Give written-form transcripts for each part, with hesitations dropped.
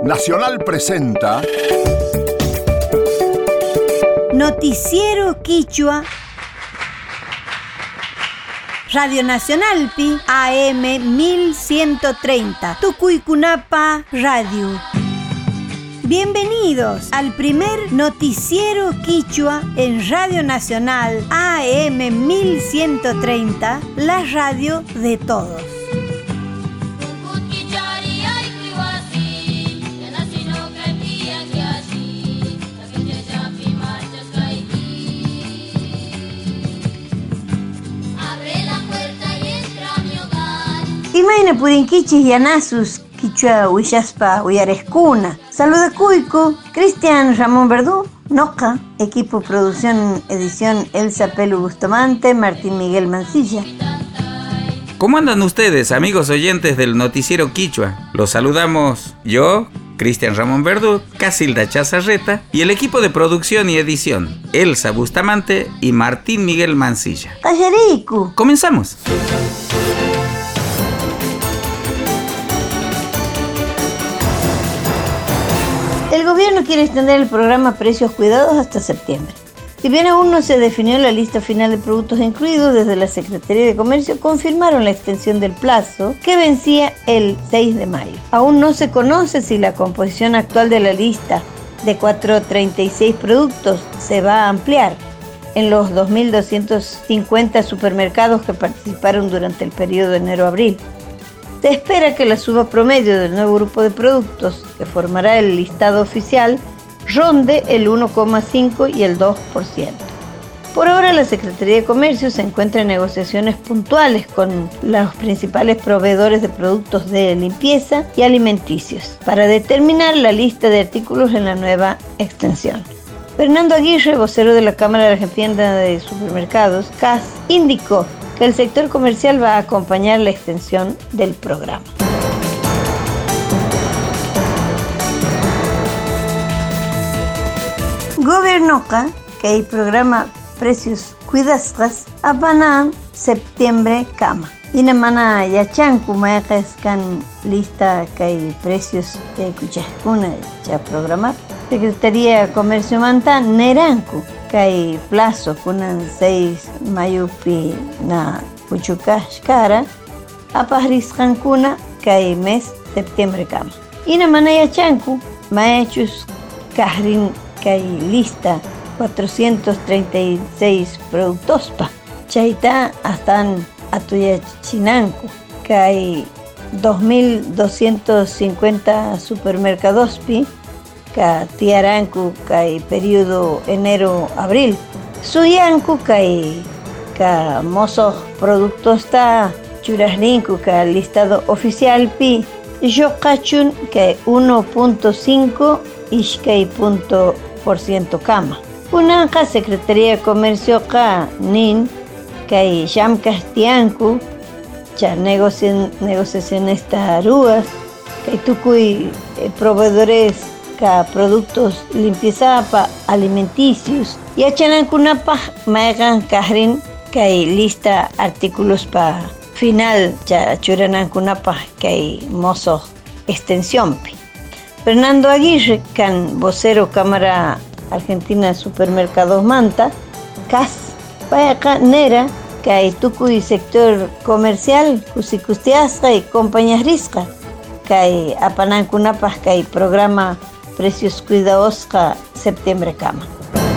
Nacional presenta Noticiero Quichua. Radio Nacional Pi AM 1130 Tucuicunapa Radio. Bienvenidos al primer Noticiero Quichua en Radio Nacional AM 1130, la radio de todos. Imaina purinkichis yanasus quichua huillaspa uyarescuna. Saluda Cuico, Cristian Ramón Verdú, Noca, equipo producción edición Elsa Pelu Bustamante, Martín Miguel Mancilla. ¿Cómo andan ustedes, amigos oyentes del Noticiero Quichua? Los saludamos yo, Cristian Ramón Verdú, Casilda Chazarreta y el equipo de producción y edición Elsa Bustamante y Martín Miguel Mancilla. ¡Callerico! ¡Comenzamos! El gobierno quiere extender el programa Precios Cuidados hasta septiembre. Si bien aún no se definió la lista final de productos incluidos, desde la Secretaría de Comercio confirmaron la extensión del plazo que vencía el 6 de mayo. Aún no se conoce si la composición actual de la lista de 436 productos se va a ampliar en los 2.250 supermercados que participaron durante el periodo de enero-abril. Se espera que la suba promedio del nuevo grupo de productos que formará el listado oficial ronde el 1,5 y el 2%. Por ahora, la Secretaría de Comercio se encuentra en negociaciones puntuales con los principales proveedores de productos de limpieza y alimenticios para determinar la lista de artículos en la nueva extensión. Fernando Aguirre, vocero de la Cámara Argentina de Supermercados, CAS, indicó que el sector comercial va a acompañar la extensión del programa. Gobiernoca, que hay programa Precios Cuidasgas, apanan septiembre cama. Inamana yachanku mayakas kan lista que hay precios que kuchajkuna ya programar. Secretaría de Comercio Manta neranku que hay plazo kunan 6 mayupi na kuchukashkara apahrisqankuna que hay mes septiembre kama. Inamana yachanku mayachus kahrin que hay lista 436 productospa. Chaita hasta atuyachinanku que hay 2.250 supermercados pi que tiaranku que hay periodo enero-abril. Suyanku que hay mozos productos está churasninku que listado oficial pi. Yokachun que hay 1.5 ishkay punto % cama. Unanka Secretaría de Comercio ka nin que hay llamcastianku ya negociaciones taruas que hay tucuy proveedores ka productos limpieza pa alimenticios y achanankunapa maegan kahrin que hay lista artículos pa final ya churanankunapa que hay mozo extensión. Fernando Aguirre, can vocero Cámara Argentina de Supermercados Manta, CAS, Payaca Nera, que hay tucuy sector comercial, Cusicustiasca y compañías risca, que hay apanancunapas, que hay programa Precios Cuidados septiembre cama.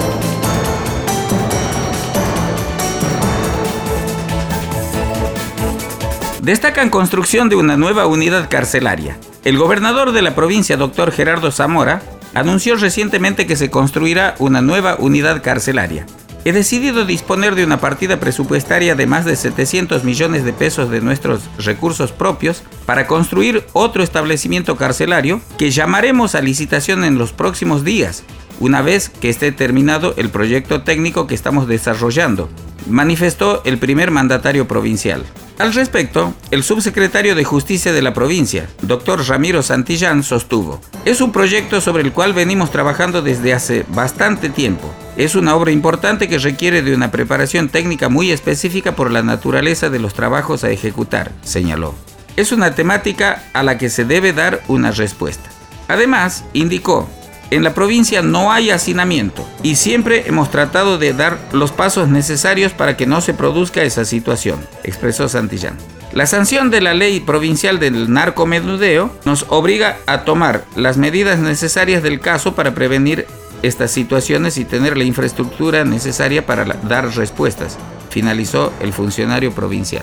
Destacan construcción de una nueva unidad carcelaria. El gobernador de la provincia, doctor Gerardo Zamora, anunció recientemente que se construirá una nueva unidad carcelaria. He decidido disponer de una partida presupuestaria de más de 700 millones de pesos de nuestros recursos propios para construir otro establecimiento carcelario que llamaremos a licitación en los próximos días, una vez que esté terminado el proyecto técnico que estamos desarrollando, manifestó el primer mandatario provincial. Al respecto, el subsecretario de Justicia de la provincia, doctor Ramiro Santillán, sostuvo: es un proyecto sobre el cual venimos trabajando desde hace bastante tiempo. Es una obra importante que requiere de una preparación técnica muy específica por la naturaleza de los trabajos a ejecutar, señaló. Es una temática a la que se debe dar una respuesta. Además, indicó: en la provincia no hay hacinamiento y siempre hemos tratado de dar los pasos necesarios para que no se produzca esa situación, expresó Santillán. La sanción de la ley provincial del narcomenudeo nos obliga a tomar las medidas necesarias del caso para prevenir estas situaciones y tener la infraestructura necesaria para dar respuestas, finalizó el funcionario provincial.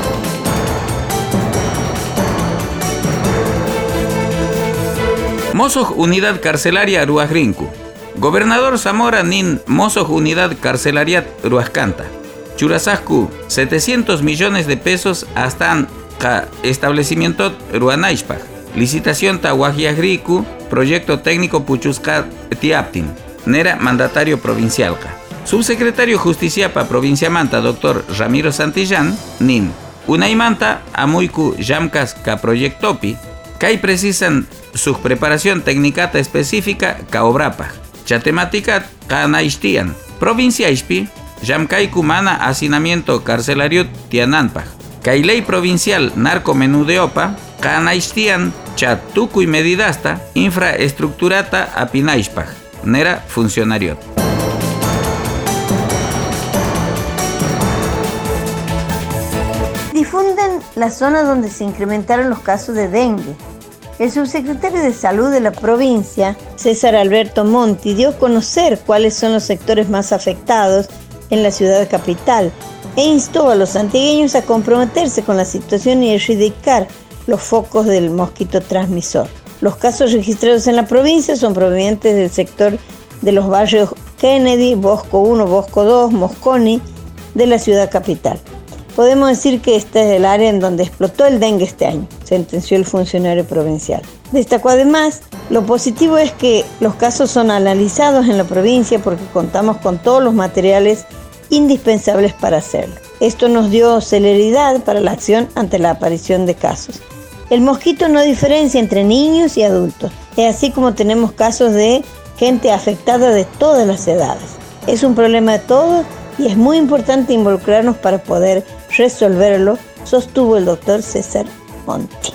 Mosoj Unidad Carcelaria Ruajrinku. Gobernador Zamora nin Mosoj Unidad Carcelaria Ruajcanta. Churasasku 700 millones de pesos hasta establecimiento Ruanaishpaj. Licitación Tahuajiagriku, proyecto técnico Puchusca Tiaptin. Nera mandatario provincialca. Subsecretario Justiciapa Provincia Manta, doctor Ramiro Santillán, nin. Unaimanta Amuiku Yamkas ka proyectopi. Kai precisan su preparación técnica específica ka obrapaj. Chatemática ka naishtian. Provincia Ishpi. Yamkaiku mana hacinamiento carcelario tiananpaj. Kai ley provincial narcomenudeopa. Ka naishtian chatuku y medidasta infraestructurata apinaishpaj. Nera funcionario. Difunden la zona donde se incrementaron los casos de dengue. El subsecretario de Salud de la provincia, César Alberto Monti, dio a conocer cuáles son los sectores más afectados en la ciudad capital e instó a los santiagueños a comprometerse con la situación y erradicar los focos del mosquito transmisor. Los casos registrados en la provincia son provenientes del sector de los barrios Kennedy, Bosco 1, Bosco 2, Mosconi, de la ciudad capital. Podemos decir que este es el área en donde explotó el dengue este año, sentenció el funcionario provincial. Destacó además, lo positivo es que los casos son analizados en la provincia porque contamos con todos los materiales indispensables para hacerlo. Esto nos dio celeridad para la acción ante la aparición de casos. El mosquito no diferencia entre niños y adultos, es así como tenemos casos de gente afectada de todas las edades. Es un problema de todos y es muy importante involucrarnos para poder resolverlo, sostuvo el doctor César Monti.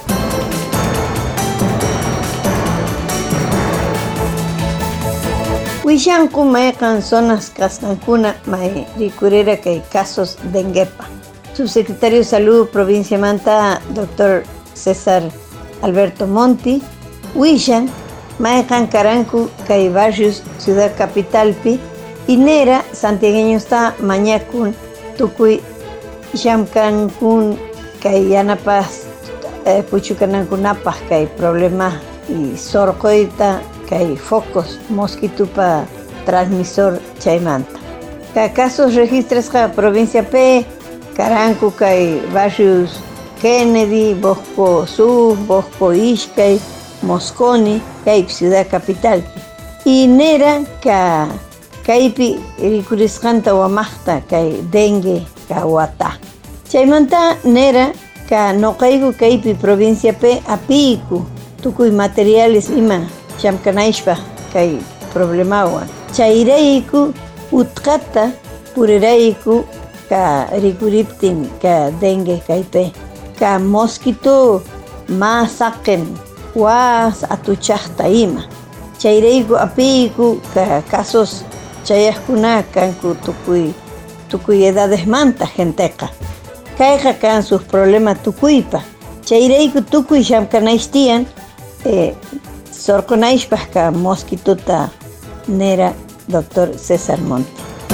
Huillanku maekan zonas cascancuna mae ricurera que hay casos de denguepa. Subsecretario de Salud Provincia Manta, doctor César Alberto Monti, Huillan maekan carancu que hay barrios ciudad capitalpi Inera, santiagueño está mañacun, tucuy, yamcancun, cayanapas, puchucanancunapas, que hay problemas y sorcoita, que hay focos, mosquitupa, transmisor, chaimanta. Cada casos registras la provincia P, Carancu, que hay barrios Kennedy, Bosco Sur, Bosco Ishkay, Mosconi, que hay ciudad capital. Y Nera, que Kaipi ricuriscanta wamachta kay dengue kawata. Chaymanta nera ka noqayku kaypi provincia P apiku tukuy materiales ima llamkanaishpa kay problemawan. Chayrayku utqata purirayku ka ricuriptin ka dengue kaype ka mosquito masaqen was atuchaqta ima. Chayrayku apiku ka casos chayajkuna kanku tukuy edades manta genteqa. Kayqa kan sus problemas tukuypa. Chayrayku tukuy llamkanayshtiyan sorkunayshpaq ka mosquituta nera doctor César Monti.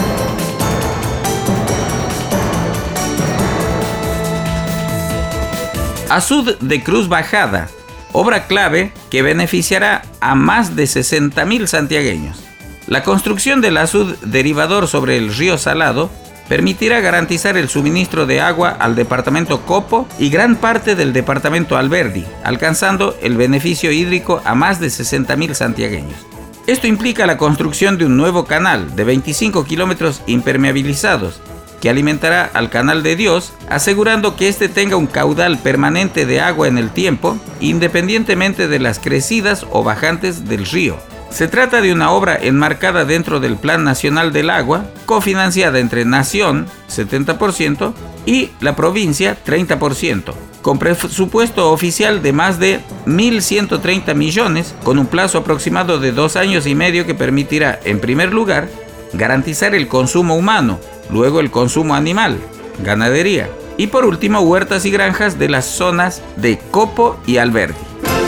Azud de Cruz Bajada, obra clave que beneficiará a más de 60.000 santiagueños. La construcción del azud derivador sobre el río Salado permitirá garantizar el suministro de agua al departamento Copo y gran parte del departamento Alberdi, alcanzando el beneficio hídrico a más de 60.000 santiagueños. Esto implica la construcción de un nuevo canal de 25 kilómetros impermeabilizados que alimentará al Canal de Dios, asegurando que éste tenga un caudal permanente de agua en el tiempo, independientemente de las crecidas o bajantes del río. Se trata de una obra enmarcada dentro del Plan Nacional del Agua, cofinanciada entre Nación, 70%, y la provincia 30%, con presupuesto oficial de más de 1.130 millones, con un plazo aproximado de 2 años y medio que permitirá, en primer lugar, garantizar el consumo humano, luego el consumo animal, ganadería, y por último huertas y granjas de las zonas de Copo y Alberdi.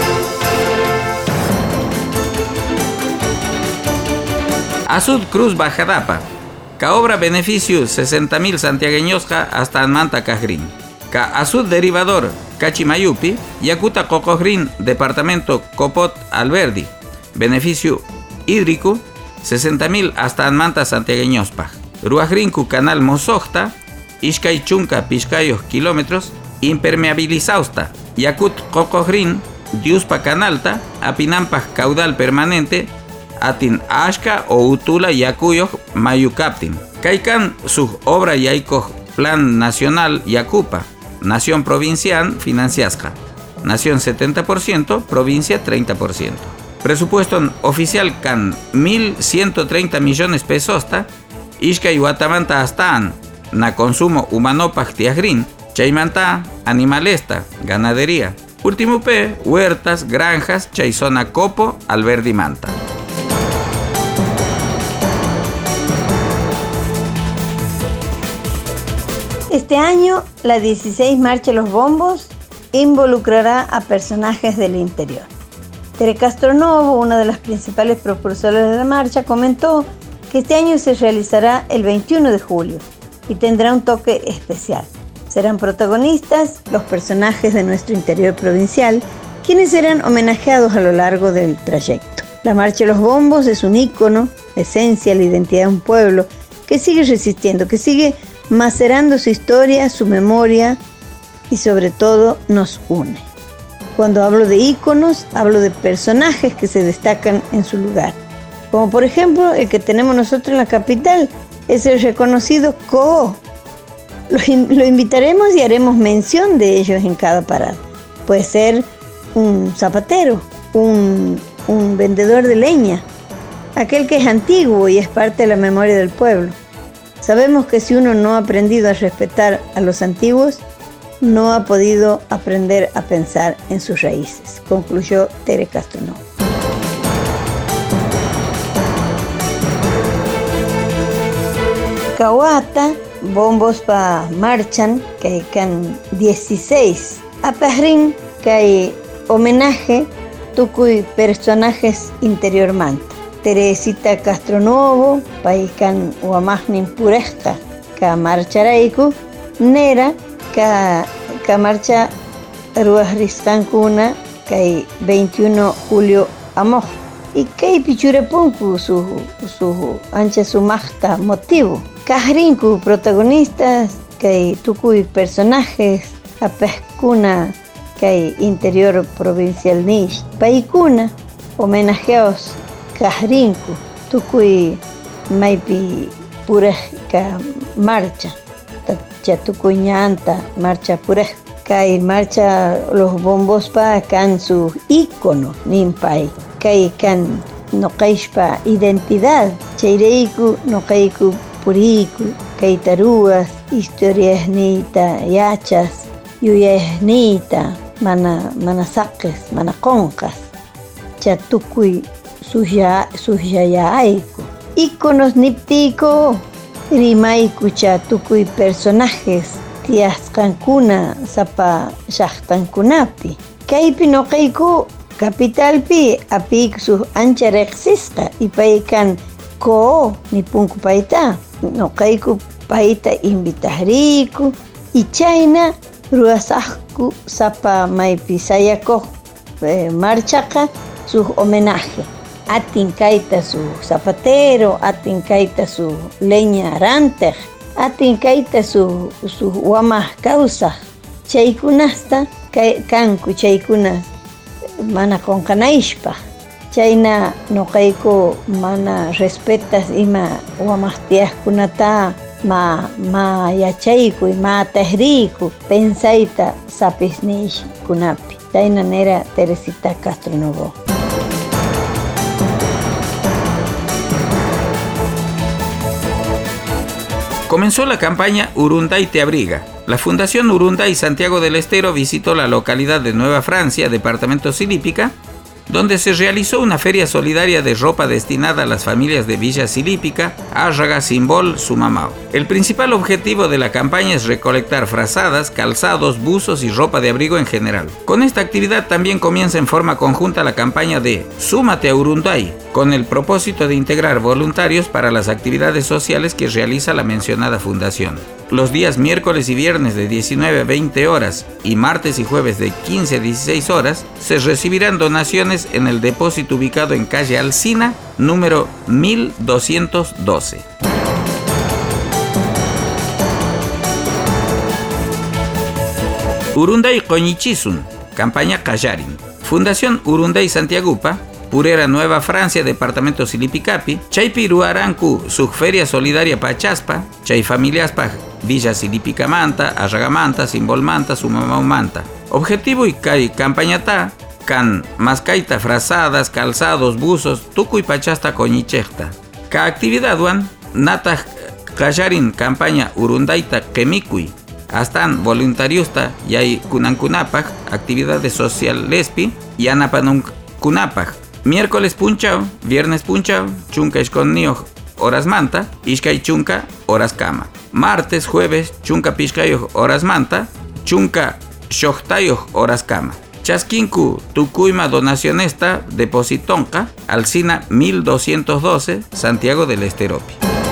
Azud Cruz Bajadapa, ca obra beneficio 60.000 santiagueños hasta Manta Cajrín. Ca Azud Derivador Cachimayupi, Yacuta Cocojrín, departamento Copot Alberdi. Beneficio hídrico 60.000 hasta Anmanta santiagueños Paj. Ruajrinku Canal Mosojta, Ishkay Chunca Piscayos kilómetros, impermeabilizausta. Yacut Cocojrín, Diuspa Canalta, Apinampaj caudal permanente, Atin Ashka o Utula Yacuyo Mayucaptin. Caican su obra Yaiko Plan Nacional Yacupa. Nación provincial financiasca. Nación 70%, provincia 30%. Presupuesto oficial can 1.130 millones pesos. Ishka y Guatamanta astaan. Na consumo humano pactiagrin. Chaymanta animalesta, ganadería. Último P, huertas, granjas, chaizona Copo, Alberdi Manta. Este año, la 16 Marcha de los Bombos involucrará a personajes del interior. Tere Castronovo, una de las principales propulsoras de la marcha, comentó que este año se realizará el 21 de julio y tendrá un toque especial. Serán protagonistas los personajes de nuestro interior provincial, quienes serán homenajeados a lo largo del trayecto. La Marcha de los Bombos es un ícono, esencia, la identidad de un pueblo que sigue resistiendo, que sigue macerando su historia, su memoria y sobre todo nos une. Cuando hablo de íconos, hablo de personajes que se destacan en su lugar. Como por ejemplo el que tenemos nosotros en la capital, es el reconocido Coo. Lo invitaremos y haremos mención de ellos en cada parada. Puede ser un zapatero, un vendedor de leña, aquel que es antiguo y es parte de la memoria del pueblo. Sabemos que si uno no ha aprendido a respetar a los antiguos, no ha podido aprender a pensar en sus raíces, concluyó Tere Castronovo. Kawata, bombos pa marchan, que hay 16. Apajrin, que hay homenaje, tucuy personajes interior manta. Teresita Castronovo, paikan uamagnin puresta, ka marcharaiku, nera, ka marcha ruajristankuna, kay 21 julio amoj. Y kay pichurepunku su ancha sumachta motivo. Kajrinku protagonistas, kay tukuy personajes, apeskuna, kay interior provincial nish. Paikuna, homenajeados Kajrinku, tukuy maypi purejka marcha, tukuy ñanta marcha purej, kay marcha los bombos pa kan su ícono nimpay, kay kan noqaishpa identidad, chayreiku noqayku puriku, kay taruas, historias nita yachas, yuyas nita, mana saqes, mana qonqas, chatukuy suyayaiku. Íconos niptiko, rimayku chatukuy personajes, tiasqankuna sapa llaqtankunapi. Kaypi noqayku capitalpi apik sus ancha reqsisqa y paykan Coo nipunku payta. Noqayku payta invitahriku y chayna ruasaqku sapa maypi sayakoq marchaqa sus homenaje. Atin kaita su zapatero, atin kaita su leña arantej, atin kaita su wamaq kawsaq. Chaykunasta kanku chaykunas mana qonqanayshpa. Chayna noqayku mana respetas ima wamaq tiyaqkunata ma yachayku ma tahriku pensayta sapisniykunapi. Chayna nera Teresita Castronovo. Comenzó la campaña Urunday te abriga, La Fundación Urunday Santiago del Estero visitó la localidad de Nueva Francia, departamento Silípica, donde se realizó una feria solidaria de ropa destinada a las familias de Villa Silípica, Árraga, Simbol, Sumamao. El principal objetivo de la campaña es recolectar frazadas, calzados, buzos y ropa de abrigo en general. Con esta actividad también comienza en forma conjunta la campaña de Súmate a Urunday, con el propósito de integrar voluntarios para las actividades sociales que realiza la mencionada fundación. Los días miércoles y viernes de 19 a 20 horas y martes y jueves de 15 a 16 horas se recibirán donaciones en el depósito ubicado en calle Alsina, número 1212. Urunday Qoñichisun, campaña Callarin. Fundación Urunday Santiagupa, Purera Nueva Francia, departamento Silipicapi, Chaypi Ruarancu, Feria Solidaria Pachaspa, Chay Familiaspa, Villa Silípica Manta, Arragamanta, Simbol Manta, Sumamau Manta. Objetivo y campañata, can mascaita frazadas, calzados, buzos, tucu y pachasta coñichesta. Ka actividad wan, nata Callarin campaña Urundaita Kemikui. Astan voluntariusta yay kunankunapaj, actividades social lespi, y anapanun kunapaj. Miércoles punchao, viernes punchao, chunka ishkonnio horas manta, ishkay chunka horas kama. Martes, jueves, chunka pishkayo horas manta, chunka shohtayo horas kama. Chasquinku tucuyma donacionesta depositonca, Alsina 1212, Santiago del Esteropi.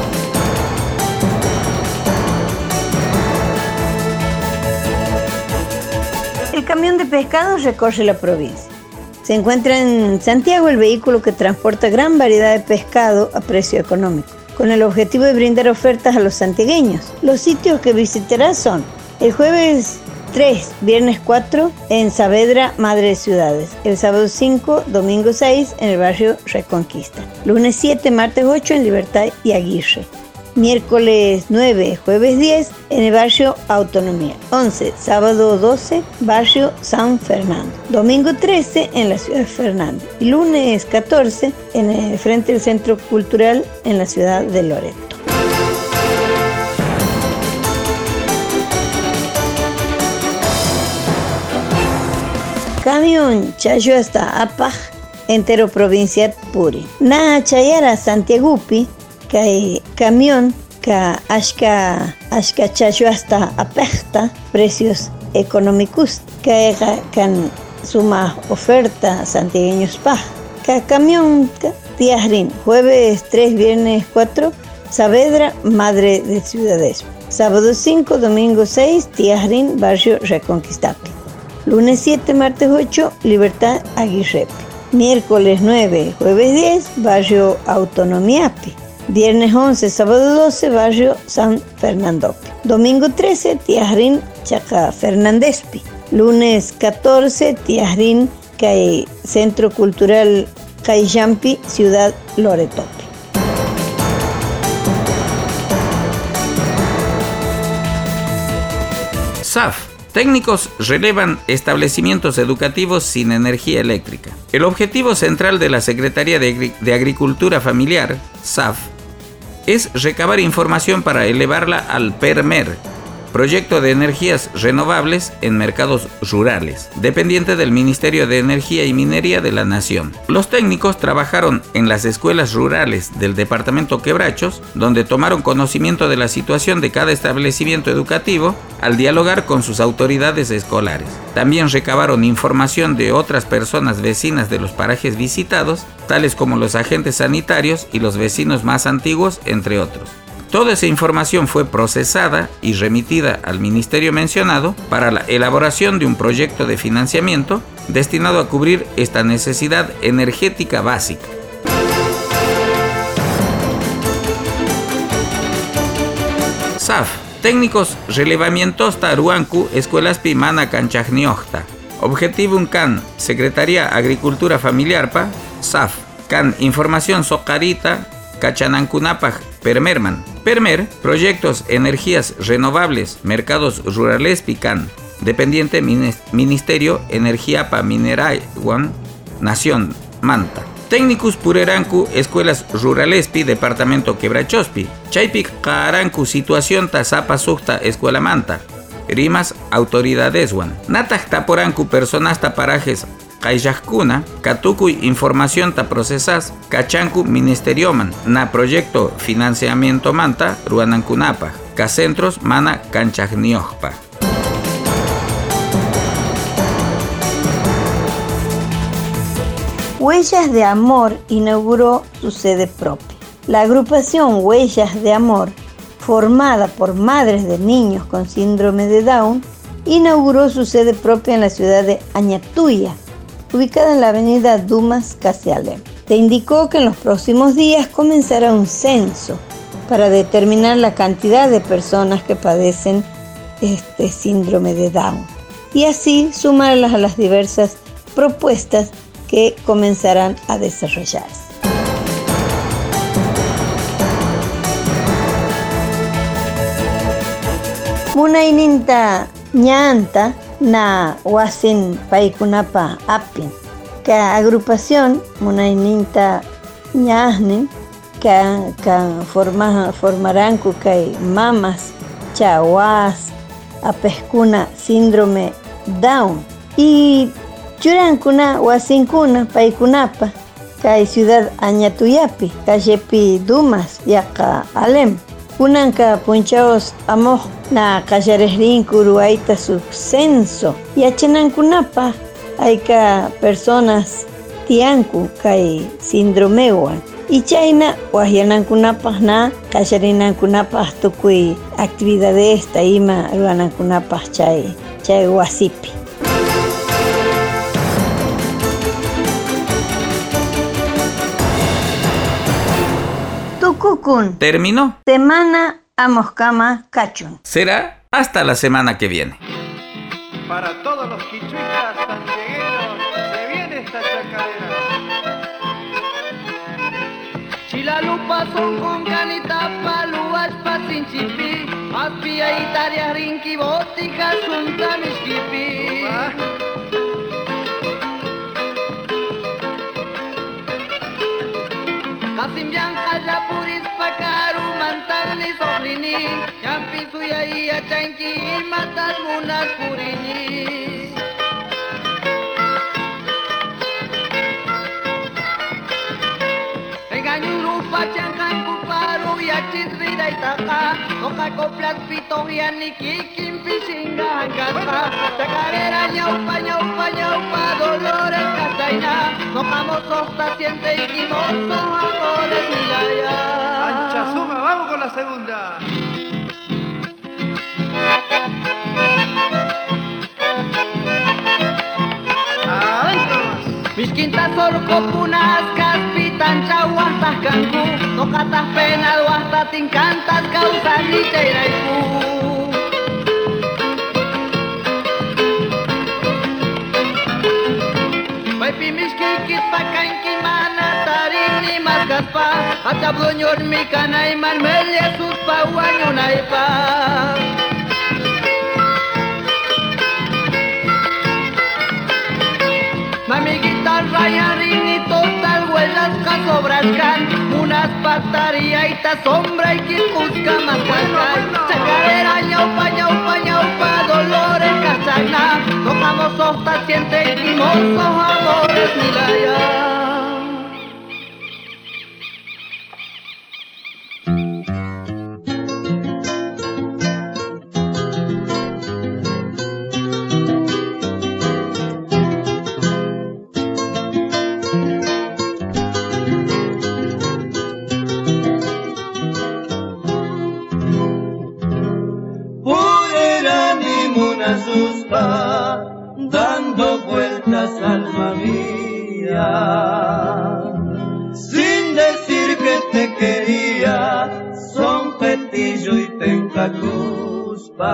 El camión de pescado recorre la provincia. Se encuentra en Santiago el vehículo que transporta gran variedad de pescado a precio económico, con el objetivo de brindar ofertas a los santiagueños. Los sitios que visitará son el jueves 3, viernes 4 en Saavedra, Madre de Ciudades, el sábado 5, domingo 6 en el barrio Reconquista, lunes 7, martes 8 en Libertad y Aguirre, miércoles 9, jueves 10 en el barrio Autonomía, 11, sábado 12, barrio San Fernando, domingo 13 en la ciudad de Fernández y lunes 14 en el frente del Centro Cultural en la ciudad de Loreto. Camión chayo hasta Apaj, entero provincia Puri. Na chayara Santiagupi, que camión ka ashka chayo hasta Apajta, precios económicos, que can suma oferta santiagueños paj. Ka camión tiahrin, jueves 3, viernes 4, Saavedra, Madre de Ciudades. Sábado 5, domingo 6, tiahrin, barrio Reconquistapi. Lunes 7, martes 8, Libertad Aguirre. Miércoles 9, jueves 10, barrio Autonomiapi. Viernes 11, sábado 12, barrio San Fernando. Domingo 13, Tiahrin, Chaca Fernandespi. Lunes 14, Tiahrin, Centro Cultural Caillampi, Ciudad Loreto. SAF. Técnicos relevan establecimientos educativos sin energía eléctrica. El objetivo central de la Secretaría de Agricultura Familiar, SAF, es recabar información para elevarla al PERMER, Proyecto de Energías Renovables en Mercados Rurales, dependiente del Ministerio de Energía y Minería de la Nación. Los técnicos trabajaron en las escuelas rurales del departamento Quebrachos, donde tomaron conocimiento de la situación de cada establecimiento educativo al dialogar con sus autoridades escolares. También recabaron información de otras personas vecinas de los parajes visitados, tales como los agentes sanitarios y los vecinos más antiguos, entre otros. Toda esa información fue procesada y remitida al ministerio mencionado para la elaboración de un proyecto de financiamiento destinado a cubrir esta necesidad energética básica. SAF. Técnicos relevamientos Taruancu, Escuelas Pimana Canchajniojta. Objetivo Can, Secretaría Agricultura Familiarpa, SAF. Can Información Socarita, Cachanankunapaj, Permerman. Permer, Proyectos Energías Renovables, Mercados Rurales Pican, dependiente Ministerio Energiapa Mineraiwan, Nación Manta. Técnicus Purerancu, Escuelas Ruralespi, Departamento Quebrachospi. Chaypic Carancu, Situación Tazapa Sujta, Escuela Manta. rimas autoridadeswan. Natak taporanku personas parajes Kayakuna, Katukuy información ta procesas, Kachanku ministerioman, na proyecto financiamiento manta, Ruanankunapa, Kacentros mana Kanchagniojpa. Huellas de Amor inauguró su sede propia. La agrupación Huellas de Amor, formada por madres de niños con síndrome de Down, inauguró su sede propia en la ciudad de Añatuya, ubicada en la avenida Dumas Casialem. Se indicó que en los próximos días comenzará un censo para determinar la cantidad de personas que padecen este síndrome de Down y así sumarlas a las diversas propuestas que comenzarán a desarrollarse. Munayninta ñanta na wasin paykunapa apin. Ka agrupación munayninta ñahnin formarán kay mamas chawas apeskuna síndrome Down y churankuna wasinkuna paykunapa kay ciudad Añatuyapi callepi Dumas yaqa Alem kunanka punchaos amoj na qallarejrinku ruayta sub censo yachanankunapa ayka personas tianku kay síndromewan y chayna wahyanankunapaj na qallarinankunapaj tukuy actividades ta ima ruanankunapaj chay wasipi. Tukukun. ¿Terminó? Semana Amoscama Cachun. Será hasta la semana que viene. Para todos los quichuitas santiagueros, se viene esta chacarera. Chilalupa son con canita, paluas pasinchipi, apia itaria rinki botica sunta miskipi. Kasim bianca la puris pakaru mantagni sohrini, yampi suyaiya chanki matas munas purini. Engañuru pachangan kuparu ya chisrida itaka, toka koplas pito ya nikikin pisinga hangata, chacarera ñaupa ñaupa ñaupa dolores castaña, tocamos sosta siente y quimoso amores milaya. Ancha suma, vamos con la segunda. Mis quintas orcopunas caspitan chahuastas cancu, tocatas penas hasta tincantas causas ni teiraiku. Baipi mis kikis pakanki mana tarik ni margaspa, acap donyor mi kanai man melye sus pawanyo naipa. Mami guitarra y rini total huellas que sobrascan, unas pataría y ta sombra y quien busca más guancay. Chacarera ñaupa ñaupa ñaupa dolores casagna, tocamos sosta siente y quimosos amores milaya. Dando vueltas alma mía, sin decir que te quería, son petillo y pencacuspa,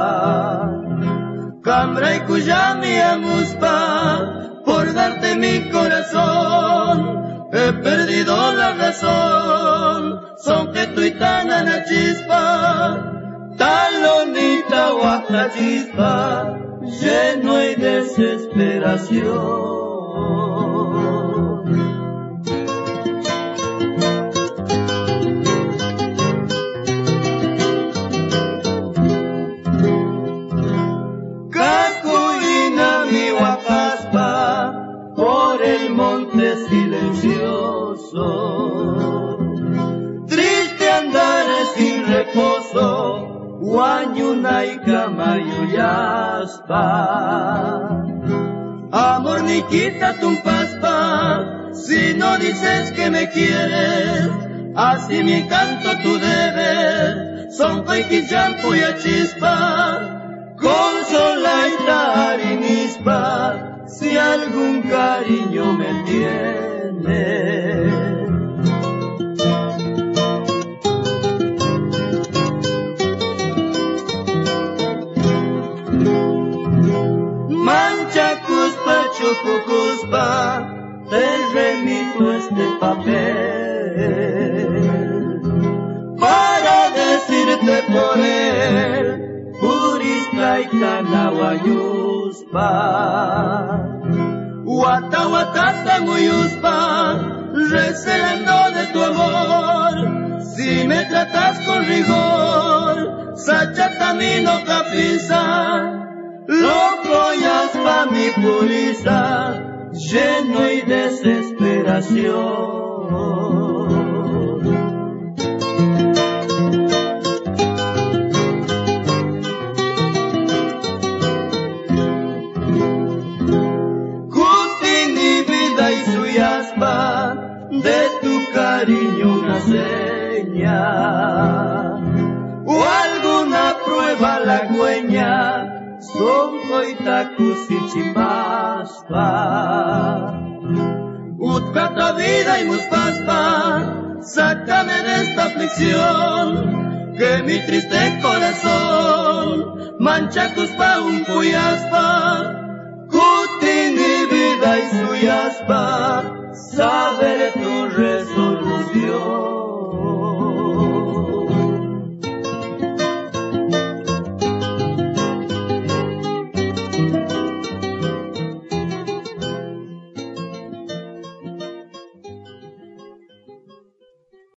cambra y cuyami amuspa, por darte mi corazón, he perdido la razón, son que tu y tan ana chispa, talonita guasta chispa, lleno y desesperación. laika mayuyaspa. Amor ni quita tu paspa, si no dices que me quieres, así mi canto tu deber, son paikillampu y chispa, consola y tarinispa, si algún cariño me tienes. Chucucuspa, te remito este papel para decirte por él, purista y canawayuspa. Wata wata tamuyuspa, recelando de tu amor, si me tratas con rigor, sachatamino capisa. Loco yaspa mi purisa, lleno y desesperación. Kutini vida y su yaspa, de tu cariño una seña, o alguna prueba halagüeña, son coitacusichipaspa, utkata vida y muspaspa, sácame de esta aflicción, que mi triste corazón mancha cuspa un puyaspa, cutini vida y su yaspa.